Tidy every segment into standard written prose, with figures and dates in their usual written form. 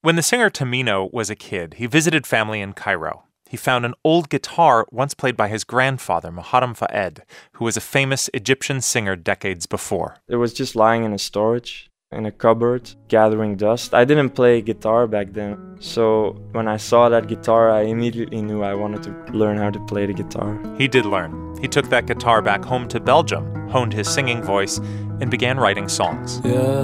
When the singer Tamino was a kid, he visited family in Cairo. He found an old guitar once played by his grandfather, Muharrem Fa'ed, who was a famous Egyptian singer decades before. It was just lying in a storage, in a cupboard, gathering dust. I didn't play guitar back then, so when I saw that guitar, I immediately knew I wanted to learn how to play the guitar. He did learn. He took that guitar back home to Belgium, honed his singing voice, and began writing songs.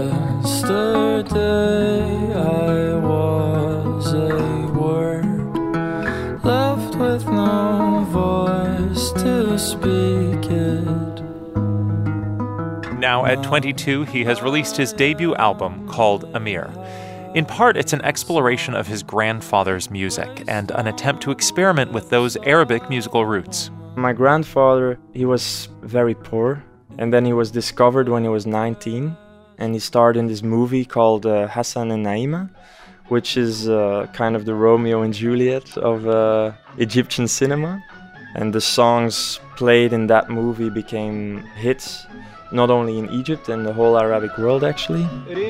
Yesterday I was a word left with no voice to speak it. Now at 22, he has released his debut album called Amir. In part, it's an exploration of his grandfather's music and an attempt to experiment with those Arabic musical roots. My grandfather, he was very poor, and then he was discovered when he was 19, and he starred in this movie called Hassan and Naima, which is kind of the Romeo and Juliet of Egyptian cinema. And the songs played in that movie became hits, not only in Egypt and the whole Arabic world, actually.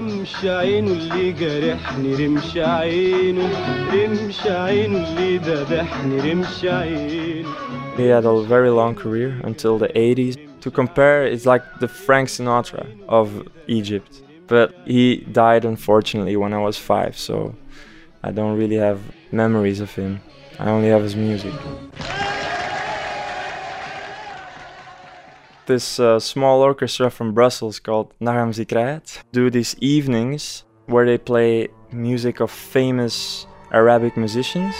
He had a very long career until the 80s. To compare, it's like the Frank Sinatra of Egypt. But he died, unfortunately, when I was 5, so I don't really have memories of him. I only have his music. This small orchestra from Brussels called Nagam Zikrayat do these evenings where they play music of famous Arabic musicians.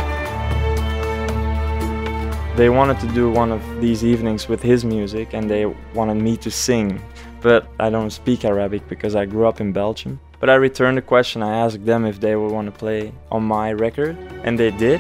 They wanted to do one of these evenings with his music, and they wanted me to sing. But I don't speak Arabic because I grew up in Belgium. But I returned the question. I asked them if they would want to play on my record, and they did.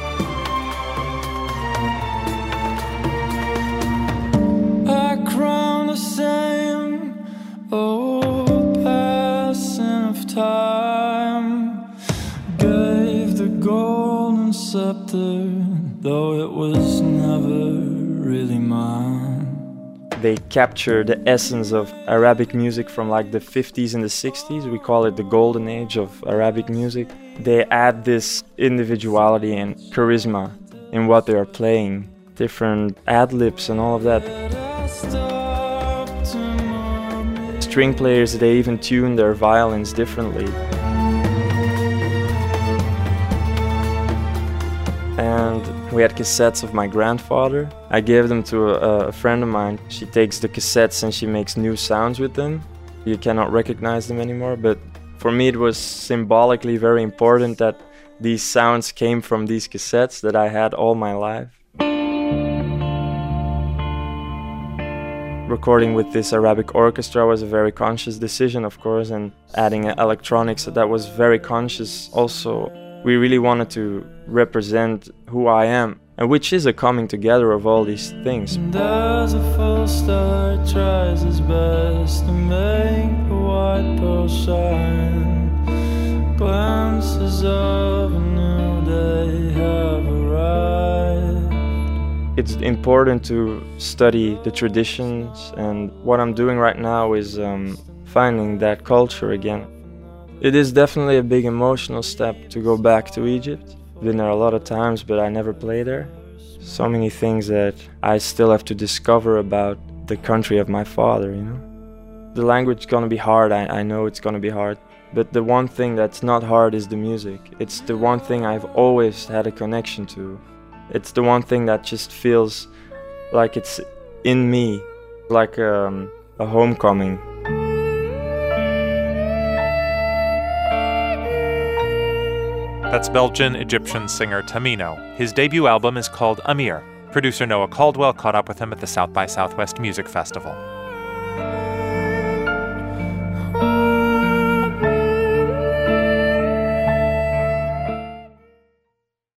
I crown the same, oh, passing of time, gave the golden scepter, though it was never really mine. They capture the essence of Arabic music from like the 50s and the 60s. We call it the golden age of Arabic music. They add this individuality and charisma in what they are playing, different ad-libs and all of that. String players, they even tune their violins differently. And we had cassettes of my grandfather. I gave them to a friend of mine. She takes the cassettes and she makes new sounds with them. You cannot recognize them anymore, but for me it was symbolically very important that these sounds came from these cassettes that I had all my life. Recording with this Arabic orchestra was a very conscious decision, of course, and adding electronics, that was very conscious also. We really wanted to represent who I am, and which is a coming together of all these things. And as a full star tries his best to make the white pearl shine, glances of a new day have arrived. It's important to study the traditions, and what I'm doing right now is finding that culture again. It is definitely a big emotional step to go back to Egypt. Been there a lot of times, but I never played there. So many things that I still have to discover about the country of my father, you know. The language is gonna be hard, I know it's gonna be hard. But the one thing that's not hard is the music. It's the one thing I've always had a connection to. It's the one thing that just feels like it's in me, like a homecoming. That's Belgian-Egyptian singer Tamino. His debut album is called Amir. Producer Noah Caldwell caught up with him at the South by Southwest Music Festival.